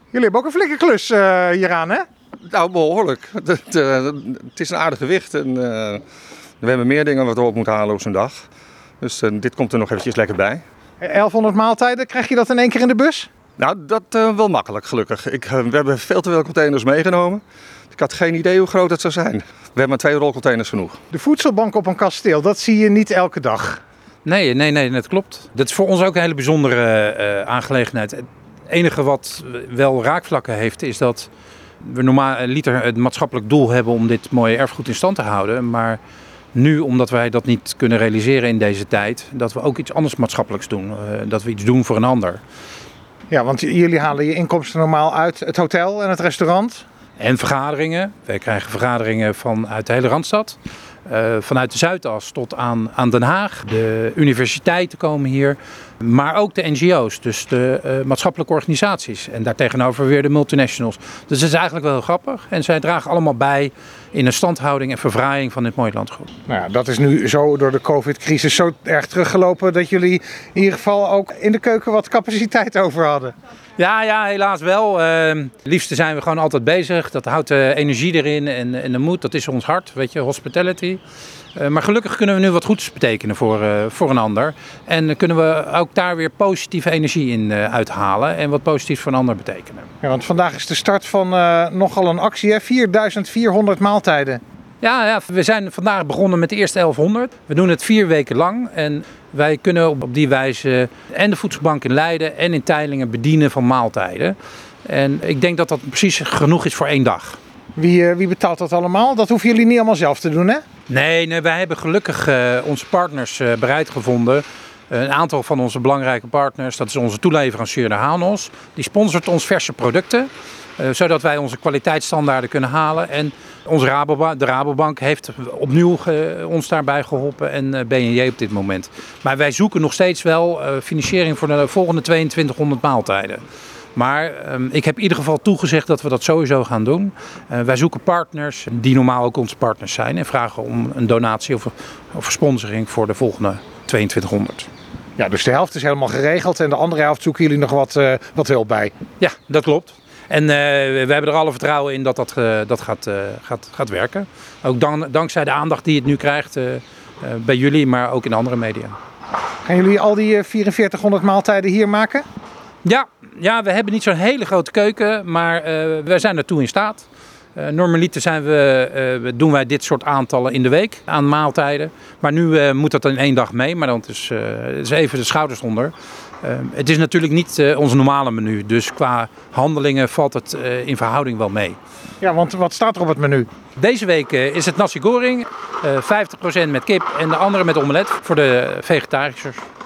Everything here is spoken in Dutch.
Jullie hebben ook een flinke klus hieraan, hè? Nou, behoorlijk. Het is een aardig gewicht en we hebben meer dingen wat we op moeten halen op zo'n dag. Dus dit komt er nog eventjes lekker bij. 1100 maaltijden, krijg je dat in één keer in de bus? Nou, dat wel makkelijk gelukkig. We hebben veel te veel containers meegenomen. Ik had geen idee hoe groot het zou zijn. We hebben maar 2 rolcontainers genoeg. De voedselbank op een kasteel, dat zie je niet elke dag. Nee, dat klopt. Dat is voor ons ook een hele bijzondere aangelegenheid. Het enige wat wel raakvlakken heeft is dat we normaal liter het maatschappelijk doel hebben om dit mooie erfgoed in stand te houden. Maar nu, omdat wij dat niet kunnen realiseren in deze tijd, dat we ook iets anders maatschappelijks doen. Dat we iets doen voor een ander. Ja, want jullie halen je inkomsten normaal uit het hotel en het restaurant. En vergaderingen. Wij krijgen vergaderingen vanuit de hele Randstad. Vanuit de Zuidas tot aan Den Haag. De universiteiten komen hier. Maar ook de NGO's, dus de maatschappelijke organisaties. En daartegenover weer de multinationals. Dus het is eigenlijk wel heel grappig. En zij dragen allemaal bij in de standhouding en verfraaiing van dit mooie landgoed. Nou ja, dat is nu zo door de COVID-crisis zo erg teruggelopen dat jullie in ieder geval ook in de keuken wat capaciteit over hadden. Ja, helaas wel. Liefst zijn we gewoon altijd bezig. Dat houdt energie erin en de moed. Dat is ons hart, weet je, hospitality. Maar gelukkig kunnen we nu wat goeds betekenen voor een ander. En kunnen we ook daar weer positieve energie in uithalen. En wat positiefs voor een ander betekenen. Ja, want vandaag is de start van nogal een actie, hè? 4400 maaltijden. Ja, we zijn vandaag begonnen met de eerste 1100. We doen het 4 weken lang. En wij kunnen op die wijze en de voedselbank in Leiden en in Teylingen bedienen van maaltijden. En ik denk dat dat precies genoeg is voor 1 dag. Wie betaalt dat allemaal? Dat hoeven jullie niet allemaal zelf te doen, hè? Nee, wij hebben gelukkig onze partners bereid gevonden. Een aantal van onze belangrijke partners, dat is onze toeleverancier de Hanos. Die sponsort ons verse producten, zodat wij onze kwaliteitsstandaarden kunnen halen. En de Rabobank heeft opnieuw ons daarbij geholpen en BNJ op dit moment. Maar wij zoeken nog steeds wel financiering voor de volgende 2200 maaltijden. Maar ik heb in ieder geval toegezegd dat we dat sowieso gaan doen. Wij zoeken partners die normaal ook onze partners zijn en vragen om een donatie of sponsoring voor de volgende 2200. Ja, dus de helft is helemaal geregeld en de andere helft zoeken jullie nog wat hulp bij. Ja, dat klopt. En we hebben er alle vertrouwen in dat gaat werken. Ook dankzij de aandacht die het nu krijgt bij jullie, maar ook in andere media. Gaan jullie al die 4400 maaltijden hier maken? Ja, we hebben niet zo'n hele grote keuken, maar we zijn ertoe in staat. Normaliter doen wij dit soort aantallen in de week aan maaltijden. Maar nu moet dat in 1 dag mee, maar dan is even de schouders onder. Het is natuurlijk niet ons normale menu, dus qua handelingen valt het in verhouding wel mee. Ja, want wat staat er op het menu? Deze week is het nasi goreng, 50% met kip en de andere met omelet voor de vegetariërs.